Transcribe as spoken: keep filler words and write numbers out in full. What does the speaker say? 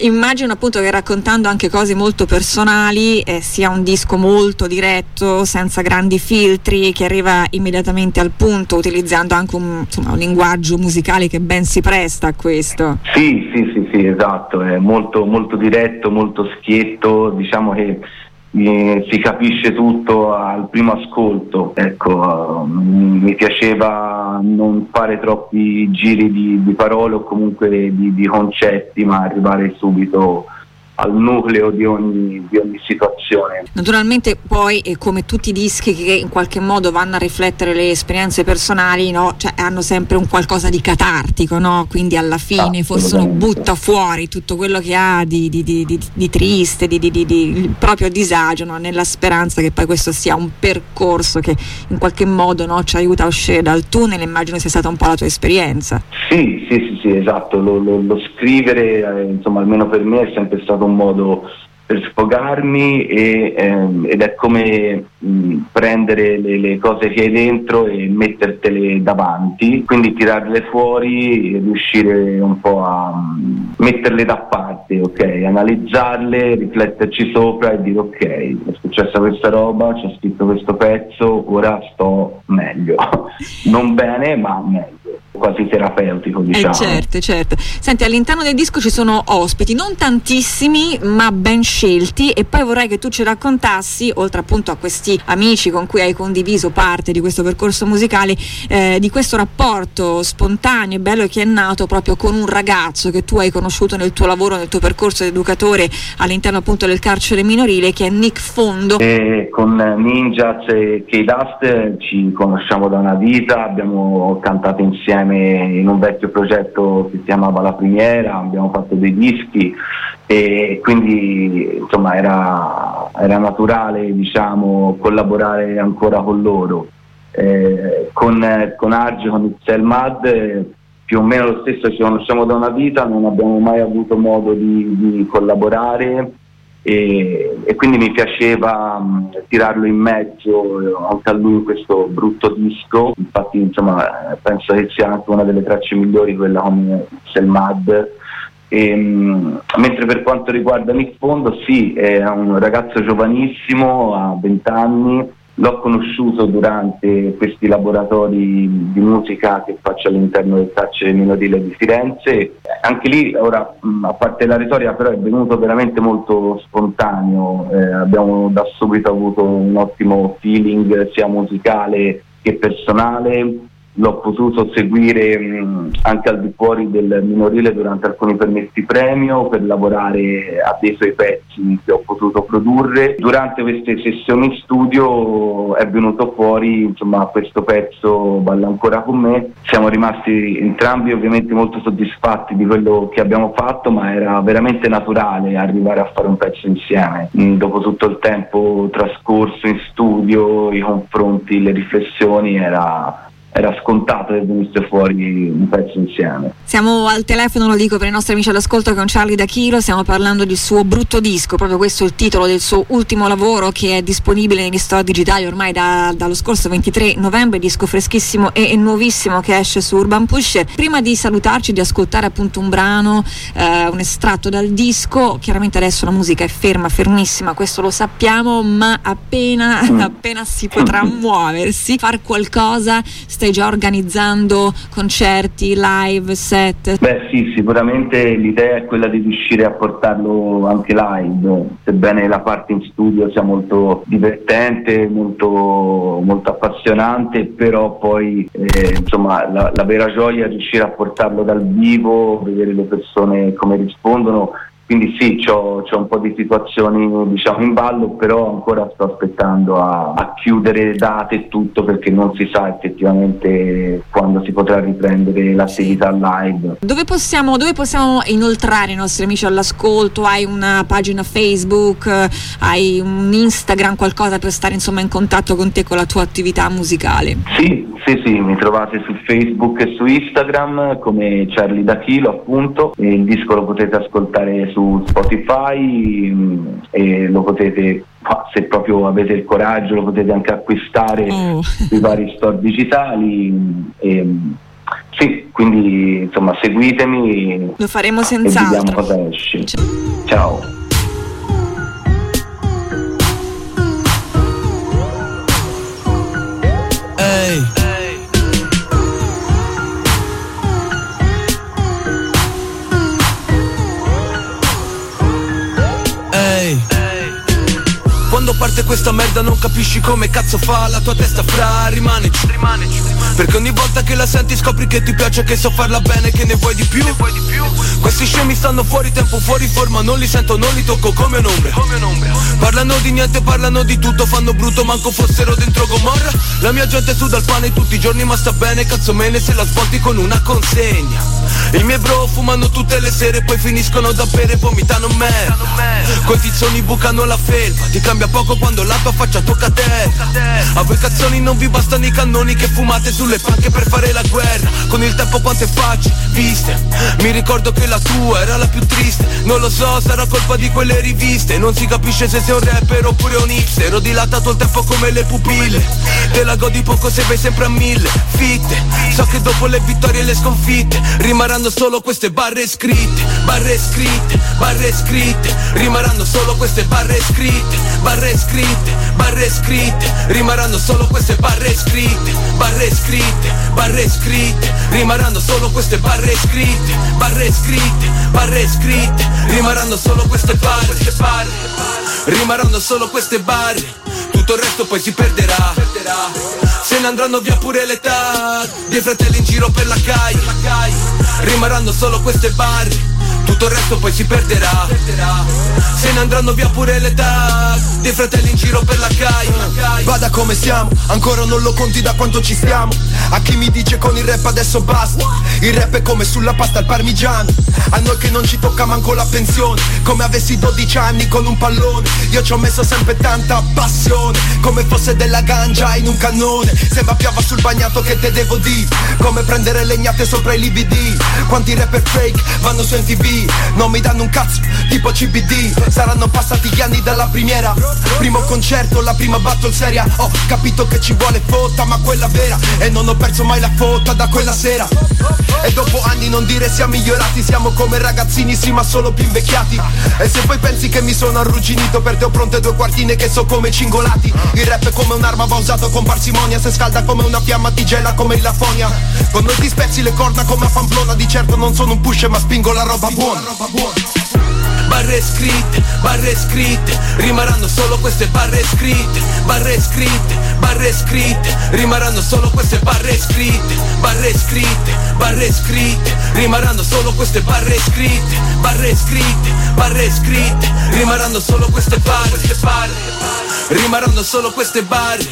Immagino appunto che raccontando anche cose molto personali eh, sia un disco molto diretto, senza grandi filtri, che arriva immediatamente al punto, utilizzando anche un, insomma, un linguaggio musicale che ben si presta a questo. Sì, sì, sì, sì, esatto, è molto, molto diretto, molto schietto, diciamo che eh, si capisce tutto al primo ascolto, ecco, uh, mi piaceva non fare troppi giri di, di parole o comunque di, di concetti, ma arrivare subito al nucleo di ogni, di ogni situazione. Naturalmente poi, eh, come tutti i dischi che in qualche modo vanno a riflettere le esperienze personali, no? Cioè, hanno sempre un qualcosa di catartico, no? Quindi alla fine forse uno butta fuori tutto quello che ha di, di, di, di, di triste, di, di, di, di il proprio disagio, no? Nella speranza che poi questo sia un percorso che in qualche modo, no, ci aiuta a uscire dal tunnel. Immagino sia stata un po' la tua esperienza. Sì, sì, sì, sì, esatto, lo, lo, lo scrivere, eh, insomma, almeno per me è sempre stato un modo per sfogarmi e, ehm, ed è come mh, prendere le, le cose che hai dentro e mettertele davanti, quindi tirarle fuori e riuscire un po' a mh, metterle da parte, ok? Analizzarle, rifletterci sopra e dire ok, è successa questa roba, c'è scritto questo pezzo, ora sto meglio. Non bene, ma meglio. Quasi terapeutico, diciamo. Eh certo, certo. Senti, all'interno del disco ci sono ospiti, non tantissimi, ma ben scelti, e poi vorrei che tu ci raccontassi, oltre appunto a questi amici con cui hai condiviso parte di questo percorso musicale, eh, di questo rapporto spontaneo e bello che è nato proprio con un ragazzo che tu hai conosciuto nel tuo lavoro, nel tuo percorso di educatore all'interno appunto del carcere minorile, che è Nick Fondo. E con Ninjas e K-Dust ci conosciamo da una vita, abbiamo cantato insieme in un vecchio progetto che si chiamava La Primiera, abbiamo fatto dei dischi e quindi insomma era, era naturale, diciamo, collaborare ancora con loro. Eh, con, con Arge, con Itzel Mad, eh, più o meno lo stesso, ci conosciamo da una vita, non abbiamo mai avuto modo di, di collaborare. E, e quindi mi piaceva mh, tirarlo in mezzo anche a lui in questo brutto disco. Infatti insomma penso che sia anche una delle tracce migliori, quella con Selmad. E, mh, mentre per quanto riguarda Nick Fondo, sì, è un ragazzo giovanissimo, ha venti anni. L'ho conosciuto durante questi laboratori di musica che faccio all'interno del carcere minorile di Firenze. Anche lì, ora, a parte la retorica, però è venuto veramente molto spontaneo. Eh, abbiamo da subito avuto un ottimo feeling sia musicale che personale. L'ho potuto seguire mh, anche al di fuori del minorile durante alcuni permessi premio per lavorare a dei suoi pezzi che ho potuto produrre. Durante queste sessioni in studio è venuto fuori insomma questo pezzo Balla ancora con me. Siamo rimasti entrambi ovviamente molto soddisfatti di quello che abbiamo fatto, ma era veramente naturale arrivare a fare un pezzo insieme. Mh, dopo tutto il tempo trascorso in studio, i confronti, le riflessioni, era era scontato che venisse fuori un pezzo insieme. Siamo al telefono, lo dico per i nostri amici all'ascolto, con Charlie D'Achilo. Stiamo parlando del suo brutto disco, proprio questo è il titolo del suo ultimo lavoro, che è disponibile negli store digitali ormai da, dallo scorso ventitré novembre, disco freschissimo e, e nuovissimo che esce su Urban Pusher. Prima di salutarci, di ascoltare appunto un brano, eh, un estratto dal disco, chiaramente adesso la musica è ferma, fermissima, questo lo sappiamo, ma appena, mm. appena si potrà muoversi, far qualcosa, stai già organizzando concerti, live, set? Beh sì, sicuramente l'idea è quella di riuscire a portarlo anche live, sebbene la parte in studio sia molto divertente, molto, molto appassionante, però poi eh, insomma la, la vera gioia è riuscire a portarlo dal vivo, vedere le persone come rispondono. Quindi sì, c'ho, c'ho un po' di situazioni diciamo in ballo, però ancora sto aspettando a, a chiudere date e tutto, perché non si sa effettivamente quando si potrà riprendere l'attività live. Dove possiamo, dove possiamo inoltrare i nostri amici all'ascolto? Hai una pagina Facebook, hai un Instagram, qualcosa per stare insomma in contatto con te, con la tua attività musicale? Sì, sì, sì, mi trovate su Facebook e su Instagram come Charlie D'Achilo appunto, e il disco lo potete ascoltare su Spotify mh, e lo potete, se proprio avete il coraggio, lo potete anche acquistare oh. sui vari store digitali. E, sì, quindi insomma seguitemi. Lo faremo senz'altro. E vediamo cosa esce. Ciao. Ehi. Ehi. Quando parte questa merda non capisci come cazzo fa la tua testa, fra, rimaneci, rimaneci. Perché ogni volta che la senti scopri che ti piace, che so farla bene, che ne vuoi di più, vuoi di più. Questi scemi stanno fuori tempo, fuori forma, non li sento, non li tocco come un'ombra, come un'ombra. Parlano di niente, parlano di tutto, fanno brutto manco fossero dentro Gomorra. La mia gente suda il pane tutti i giorni ma sta bene, cazzo mene se la svolti con una consegna. I miei bro fumano tutte le sere, poi finiscono da bere, vomitano merda. Coi tizzoni bucano la felpa, ti cambia poco quando la tua faccia tocca a terra. A voi cazzoni non vi bastano i cannoni che fumate sulle panche per fare la guerra. Con il tempo quante facce viste, mi ricordo che la tua era la più triste. Non lo so, sarà colpa di quelle riviste. Non si capisce se sei un rapper oppure un hipster. Ho dilatato il tempo come le pupille, te la godi poco se vai sempre a mille fitte. So che dopo le vittorie e le sconfitte rimarranno solo queste barre scritte, barre scritte, barre scritte. Rimarranno solo queste barre scritte, barre scritte, barre scritte. Rimarranno solo queste barre scritte, barre scritte, barre scritte. Rimarranno solo queste barre scritte, barre scritte, barre scritte. Rimarranno solo queste barre, barre. Rimarranno solo queste barre. Tutto il resto poi si perderà. Se ne andranno via pure l'età dei fratelli in giro per la calle. Rimarranno solo queste barre. Tutto il resto poi si perderà. Se ne andranno via pure l'età dei fratelli in giro per la calle. Vada come siamo, ancora non lo conti da quanto ci stiamo. A chi mi dice con il rap adesso basta. Il rap è come sulla pasta al parmigiano. A noi che non ci tocca manco la pensione, come avessi dodici anni con un pallone. Io ci ho messo sempre tanta passione, come fosse della ganja in un cannone. Sembra piova sul bagnato che te devo dire, come prendere legnate sopra i lividi. Quanti rapper fake vanno su M T V, non mi danno un cazzo, tipo C B D. Saranno passati gli anni dalla primiera, primo concerto, la prima battle seria. Ho capito che ci vuole fotta, ma quella vera, e non ho perso mai la fotta da quella sera. E dopo anni non dire siamo migliorati, siamo come ragazzini sì ma solo più invecchiati. E se poi pensi che mi sono arrugginito, per te ho pronte due quartine che so come cingolati. Il rap è come un'arma, va usato con parsimonia, se scalda come una fiamma ti gela come il Lafonia. Con noi ti spezzi le corna come a Pamplona, di certo non sono un pusher ma spingo la roba buona. Barre scritte, barre scritte, rimarranno solo queste barre scritte, barre scritte, barre scritte, rimarranno solo queste barre scritte, barre scritte, barre scritte, rimarranno solo queste barre scritte, barre scritte, barre scritte, rimarranno solo queste barre, barre, rimarranno solo queste barre.